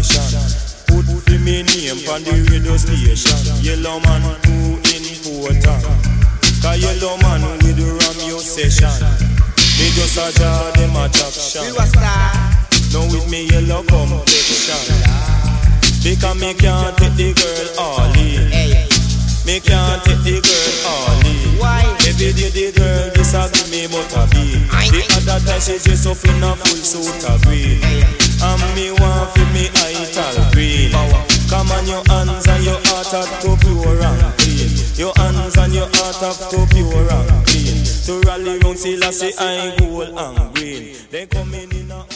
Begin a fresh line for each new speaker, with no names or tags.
station. Put the me name on the radio station. Yellow man too important. Cause yellow man with the Romeo session. Me just a draw them attraction. Now with me yellow complexion. Because me can't take the girl all in. Me can't take the girl all in.
Why?
Every day the girl disagree me but a beat. The other time she dress up in a full suit of green. And me want for me ital green. Come on your hands and your heart have to pure and clean. Your hands and your heart have to pure and clean. To rally round Selassie I gold and green. They come in a